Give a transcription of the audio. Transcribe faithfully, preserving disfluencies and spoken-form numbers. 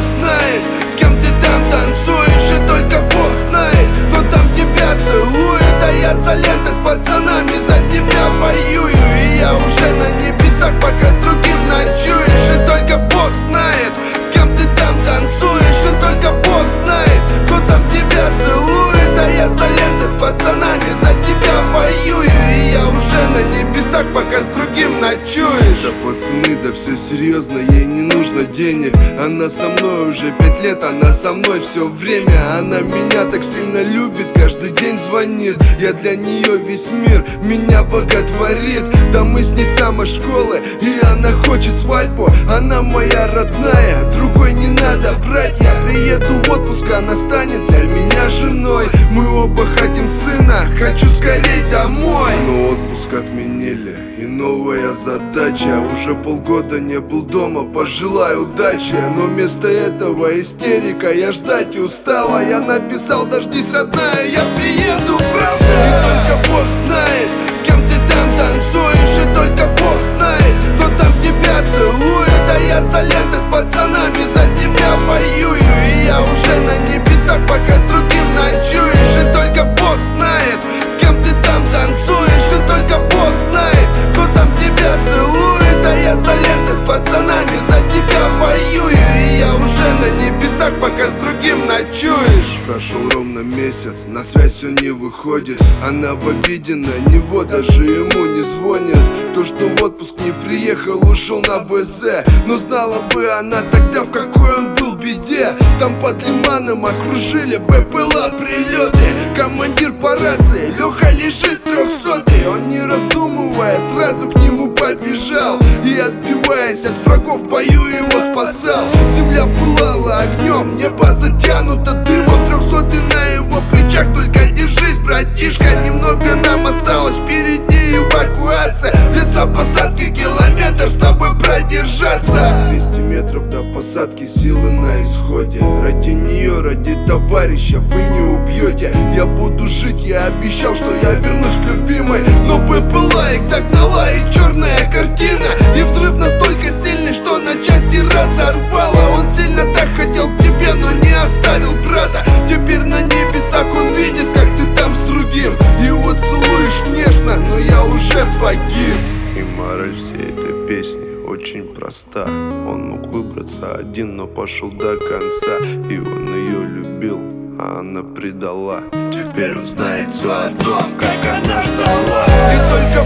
знает, с кем ты там танцуешь, и только Бог знает, кто там тебя целует. А я за лентой с пацанами за тебя воюю, и я уже на небесах, пока с другим ночуешь. И только Бог знает, с кем ты там танцуешь, и только Бог знает, кто там тебя целует. А я за лентой с пацанами за тебя воюю, и я уже на небесах, пока с другим ночуешь. Да пацаны, да все серьезно, ей не нужно денег. Она со мной уже пять лет, она со мной все время. Она меня так сильно любит, каждый день звонит. Я для нее весь мир, меня боготворит. Да мы с ней с самой школы, и она хочет свадьбу. Она моя родная, другой не надо брать. Я приеду в отпуск, она станет для меня женой. Мы оба хотим сына, хочу скорей домой. Но отпуск отменили, и новая задача. Уже полгода не был дома, пожелаю удачи. Но вместо этого истерика, я ждать устала. Я написал: дождись, родная, я приеду, правда. И только Бог знает, с кем ты там танцуешь, и только Бог знает, кто там тебя целует. А я за лентой с пацанами за тебя воюю, и я уже на небесах, пока с другим ночуешь. И только Бог знает, с кем ты там танцуешь, и только Бог знает, кто там тебя целует. А я за лентой с пацанами за тебя воюю, и я уже на небесах, пока с другим ночуешь. Прошел ровно месяц, на связь все не выходит. Она в обиде на него, даже ему не звонит. То, что в отпуск не приехал, ушел на БЗ. Но знала бы она тогда, в какой он был беде. Там под Лиманом окружили БПЛА прилеты. Командир по рации: Леха лежит трехсотый. Он, не раздумывая, сразу к нему побежал, и, отбиваясь от врагов, в бою его спасал. Земля пылала огнем, небо затянуто дымом. Трехсотый на его плечах, только держись, братишка. Немного нам осталось, впереди эвакуация. Лесопосадки, километр, с тобой продержаться. двести метров до посадки, силы на исходе. Ради нее, ради товарища вы не убьете. Я буду жить, я обещал, что я вернусь к любимой. Но БПЛА их догнала, и черная картина. И взрыв настолько сильный, что на части разорвало. Он сильно так хотел к тебе, но не оставил брата. Теперь на небесах он видит, как ты там с другим. Его целуешь нежно, но я уже погиб. И мораль всей этой песни очень проста. Он мог выбраться один, но пошел до конца. И он ее любил, а она предала. Теперь он знает все о том, как она ждала. И только